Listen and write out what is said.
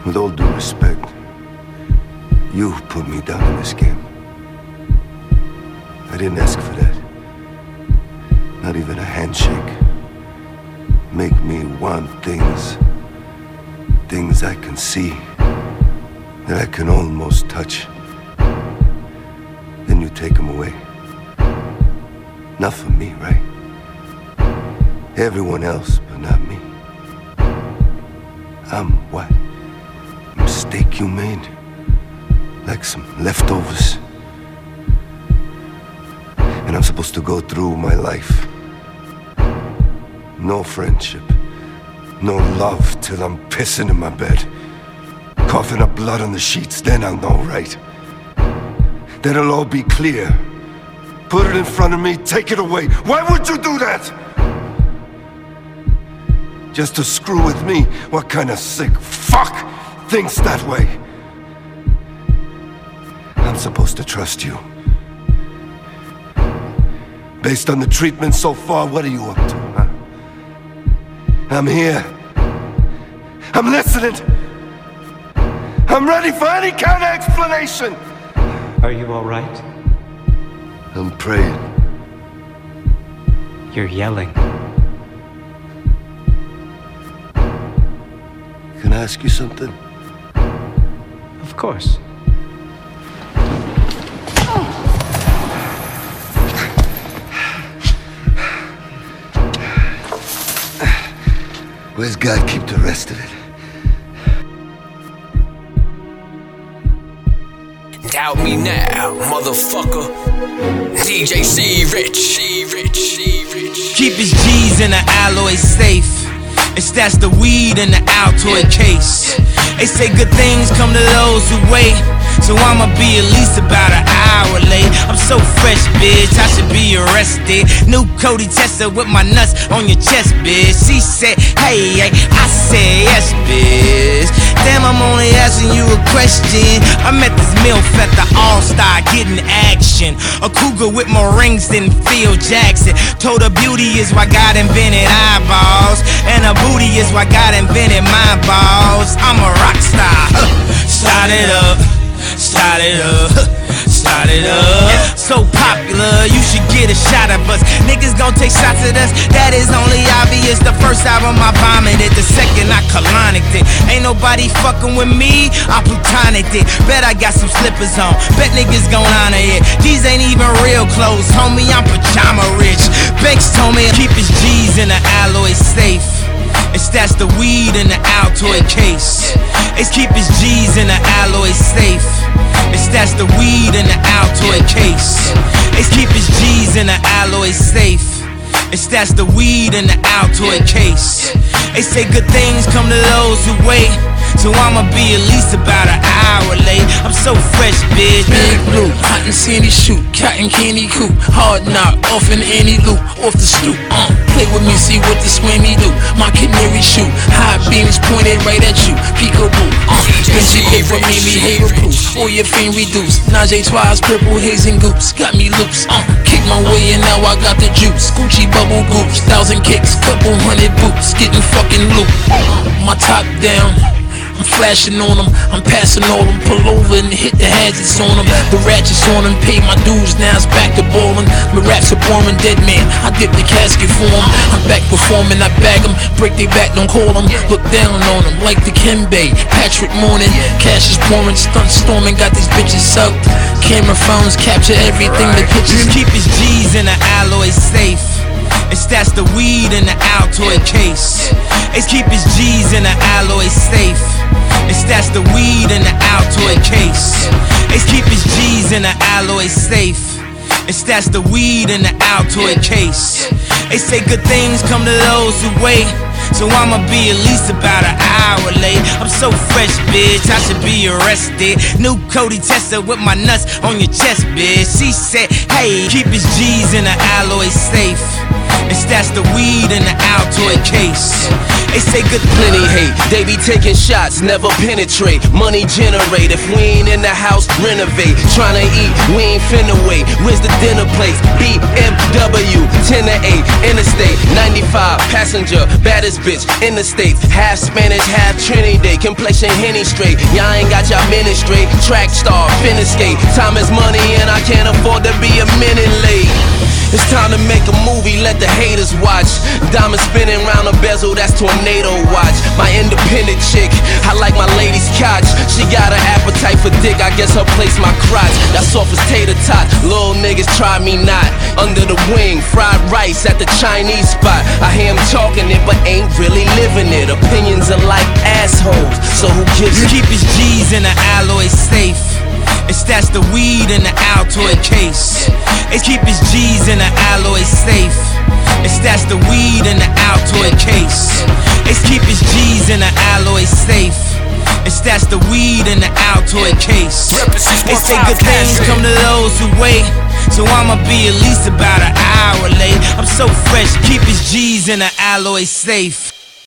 With all due respect, you put me down in this game. I didn't ask for that. Not even a handshake. Make me want things I can see, that I can almost touch. Then you take them away. Not for me, right? Everyone else, but not me. I'm what? A mistake you made? Like some leftovers? And I'm supposed to go through my life. No friendship. No love till I'm pissing in my bed. Coughing up blood on the sheets, then I'll know, right? Then it'll all be clear. Put it in front of me, take it away. Why would you do that? Just to screw with me? What kind of sick fuck thinks that way? I'm supposed to trust you. Based on the treatment so far, what are you up to, huh? I'm here. I'm listening. I'm ready for any kind of explanation. Are you all right? I'm praying. You're yelling. Can I ask you something? Of course. Where's God keep the rest of it? Doubt me now, motherfucker. DJ C-Rich. Keep his G's in the alloy safe. And stash the weed in the Altoid case. They say good things come to those who wait. So I'ma be at least about an hour late. I'm so fresh, bitch, I should be arrested. New Cody Tester with my nuts on your chest, bitch. She said, hey, I said yes, bitch. Damn, I'm only asking you a question. I met this MILF at the All-Star getting action. A cougar with more rings than Phil Jackson. Told her beauty is why God invented eyeballs. And her booty is why God invented my balls. I'm a rock star. Start it up. Start it up, start it up. So popular, you should get a shot of us. Niggas gon' take shots at us, that is only obvious. The first album I vomited, the second I colonicked it. Ain't nobody fucking with me, I plutonicked it. Bet I got some slippers on, bet niggas gon' honor it. These ain't even real clothes, homie, I'm pajama rich. Banks told me keep his G's in the alloy safe. And stash the weed in the Altoid case. It's keep his G's in the alloy safe. And stash the weed in the Altoid case. It's keep his G's in the alloy safe. And stash the weed in the Altoid case. They say good things come to those who wait. So I'ma be at least about an hour late. I'm so fresh, bitch. Big blue, hot and sandy shoot, cotton candy coop, hard knock, off in any loop, off the stoop. Play with me, see what the swimmy do. My canary shoot, high beams pointed right at you. Peekaboo, Benji paper made me hater proof. For your fame reduced, Najee Twice, purple haze and goops, got me loops. Kick my way and now I got the juice. Gucci bubble goops, 1,000 kicks, couple hundred boots, getting fucking loop. My top down. I'm flashing on them, I'm passing all them. Pull over and hit the hazards on them. The ratchets on them, pay my dues, now it's back to ballin'. My raps are boring, dead man, I dip the casket for them. I'm back performing, I bag them, break they back, don't call them. Look down on them, like the Kimbe, Patrick Morning. Cash is pouring, stunt storming, got these bitches sucked. Camera phones capture everything, the pictures. Keep his G's in the alloy safe. And stash the weed in the Altoid case. It's keep his G's in the alloy safe. And stash the weed in the Altoid case. It's keep his G's in the alloy safe. And stash the weed in the Altoid case. They say good things come to those who wait. So I'ma be at least about an hour late. I'm so fresh, bitch, I should be arrested. New Cody Tester with my nuts on your chest, bitch. She said, hey, keep his G's in the alloy safe. And stash the weed in the Altoid case. They say good. Plenty hate, they be taking shots, never penetrate. Money generate, if we ain't in the house, renovate. Tryna eat, we ain't finna wait. Where's the dinner place? BMW, 10 to 8, interstate, 95, passenger, baddest bitch, in the States. Half Spanish, half Trinidad, complexion Henny straight. Y'all ain't got y'all minutes straight. Track star, finna skate. Time is money and I can't afford to be a minute late. It's time to make a movie, let the haters watch. Diamond spinning round a bezel, that's tornado watch. My independent chick, I like my lady's couch. She got an appetite for dick, I guess her place my crotch. That's soft as tater tot, little niggas try me not. Under the wing, fried rice at the Chinese spot. I hear him talking it, but ain't really living it. Opinions are like assholes, so who gives a Keep his G's in the alloy safe. It's that's the weed in the Altoid case. They keep his G's in the alloy safe. It's that's the weed in the Altoid case. They keep his G's in the alloy safe. It's that's the weed in the Altoid case. They say good things come to those who wait, so I'ma be at least about an hour late. I'm so fresh, keep his G's in the alloy safe.